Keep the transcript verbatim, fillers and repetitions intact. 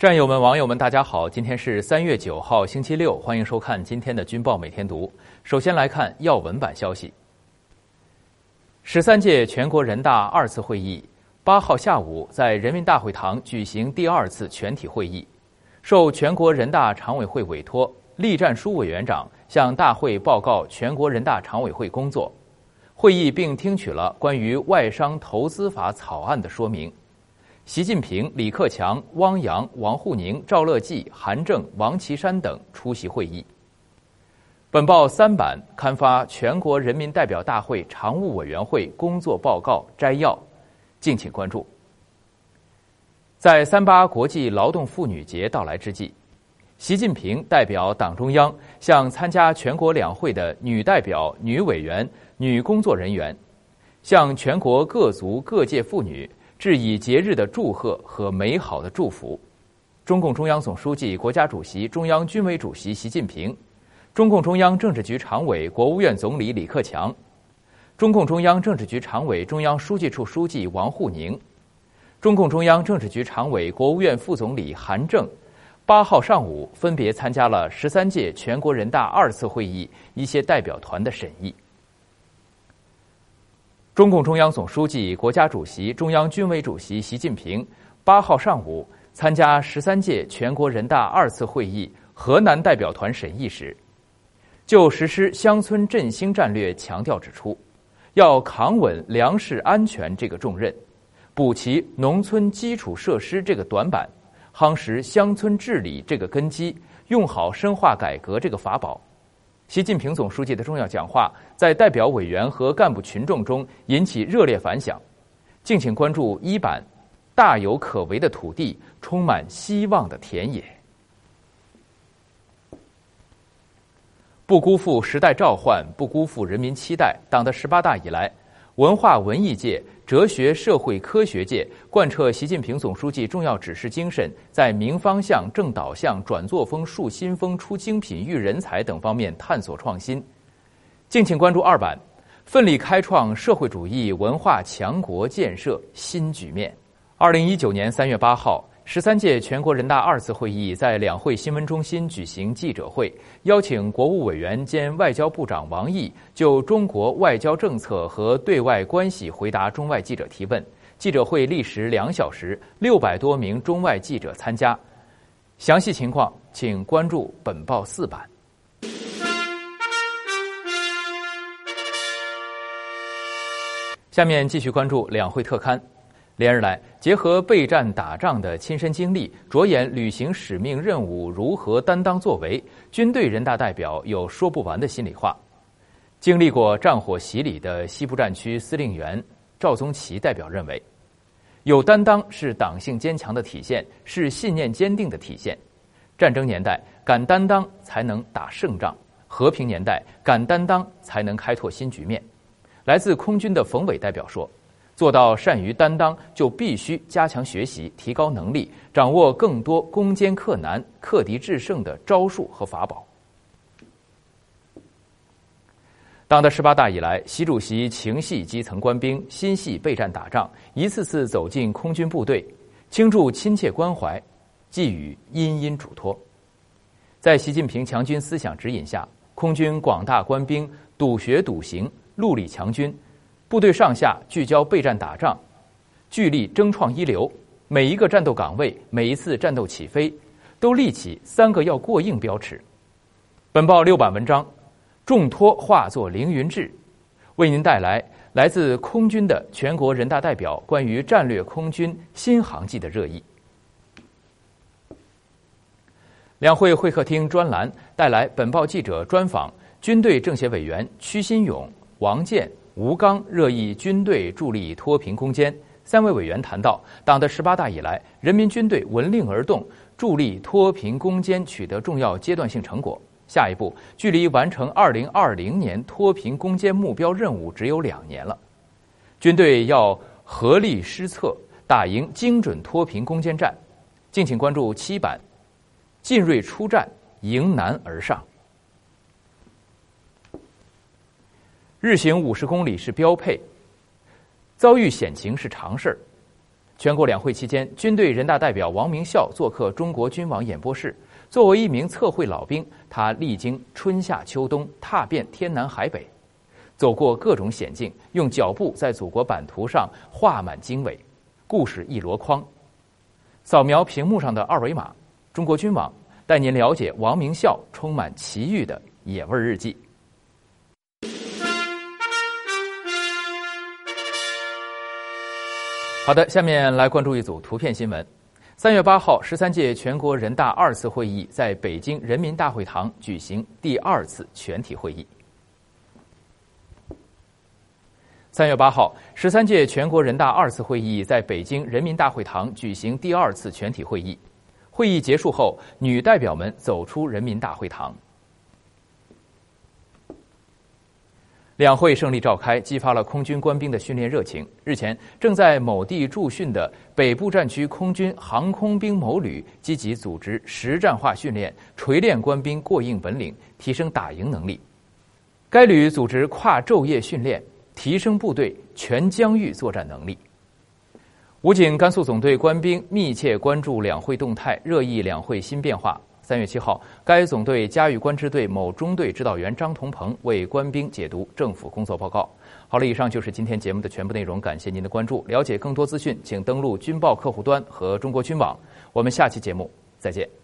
战友们、网友们，大家好！今天是三月九号，星期六，欢迎收看今天的《军报每天读》。首先来看要闻版消息。十三届全国人大二次会议八号下午在人民大会堂举行第二次全体会议，受全国人大常委会委托，栗战书委员长向大会报告全国人大常委会工作。会议并听取了关于外商投资法草案的说明。习近平、李克强、汪洋、王沪宁、赵乐际、韩正、王岐山等出席会议。本报三版刊发全国人民代表大会常务委员会工作报告摘要，敬请关注。在三八国际劳动妇女节到来之际，习近平代表党中央向参加全国两会的女代表、女委员、女工作人员，向全国各族各界妇女致以节日的祝贺和美好的祝福。中共中央总书记、国家主席、中央军委主席习近平，中共中央政治局常委、国务院总理李克强，中共中央政治局常委、中央书记处书记王沪宁，中共中央政治局常委、国务院副总理韩正，八号上午分别参加了十三届全国人大二次会议一些代表团的审议。中共中央总书记、国家主席、中央军委主席习近平八号上午参加十三届全国人大二次会议河南代表团审议时，就实施乡村振兴战略强调指出，要扛稳粮食安全这个重任，补齐农村基础设施这个短板，夯实乡村治理这个根基，用好深化改革这个法宝。习近平总书记的重要讲话在代表委员和干部群众中引起热烈反响。敬请关注一版，大有可为的土地，充满希望的田野。不辜负时代召唤，不辜负人民期待。党的十八大以来，文化文艺界、哲学社会科学界贯彻习近平总书记重要指示精神，在明方向、正导向、转作风、树新风、出精品、育人才等方面探索创新。敬请关注二版，奋力开创社会主义文化强国建设新局面。二零一九年三月八号，十三届全国人大二次会议在两会新闻中心举行记者会，邀请国务委员兼外交部长王毅就中国外交政策和对外关系回答中外记者提问。记者会历时两小时，六百多名中外记者参加。详细情况请关注本报四版。下面继续关注两会特刊。连日来，结合备战打仗的亲身经历，着眼履行使命任务如何担当作为，军队人大代表有说不完的心里话。经历过战火洗礼的西部战区司令员赵宗奇代表认为，有担当是党性坚强的体现，是信念坚定的体现。战争年代敢担当才能打胜仗，和平年代敢担当才能开拓新局面。来自空军的冯伟代表说，做到善于担当，就必须加强学习，提高能力，掌握更多攻坚克难、克敌制胜的招数和法宝。党的十八大以来，习主席情系基层官兵，心系备战打仗，一次次走进空军部队，倾注亲切关怀，寄予殷殷嘱托。在习近平强军思想指引下，空军广大官兵笃学笃行，戮力强军。部队上下聚焦备战打仗，聚力争创一流。每一个战斗岗位，每一次战斗起飞，都立起三个要过硬标尺。本报六版文章，重托化作凌云志，为您带来来自空军的全国人大代表关于战略空军新航迹的热议。两会会客厅专栏带来本报记者专访军队政协委员屈新勇、王健、吴刚热议军队助力脱贫攻坚。三位委员谈到，党的十八大以来，人民军队闻令而动，助力脱贫攻坚取得重要阶段性成果。下一步，距离完成二零二零年脱贫攻坚目标任务只有两年了。军队要合力施策，打赢精准脱贫攻坚战。敬请关注七版，进锐出战，迎难而上。日行五十公里是标配，遭遇险情是常事儿。 全国两会期间，军队人大代表王明孝做客中国军网演播室。作为一名测绘老兵，他历经春夏秋冬，踏遍天南海北，走过各种险境，用脚步在祖国版图上画满经纬，故事一箩筐。扫描屏幕上的二维码，中国军网带您了解王明孝充满奇遇的野味日记。好的，下面来关注一组图片新闻。三月八号，十三届全国人大二次会议在北京人民大会堂举行第二次全体会议。三月八号，十三届全国人大二次会议在北京人民大会堂举行第二次全体会议。会议结束后，女代表们走出人民大会堂。两会胜利召开，激发了空军官兵的训练热情。日前，正在某地驻训的北部战区空军航空兵某旅积极组织实战化训练，锤炼官兵过硬本领，提升打赢能力。该旅组织跨昼夜训练，提升部队全疆域作战能力。武警甘肃总队官兵密切关注两会动态，热议两会新变化。三月七号，该总队嘉峪关支队某中队指导员张同鹏为官兵解读政府工作报告。好了，以上就是今天节目的全部内容，感谢您的关注。了解更多资讯，请登录军报客户端和中国军网。我们下期节目再见。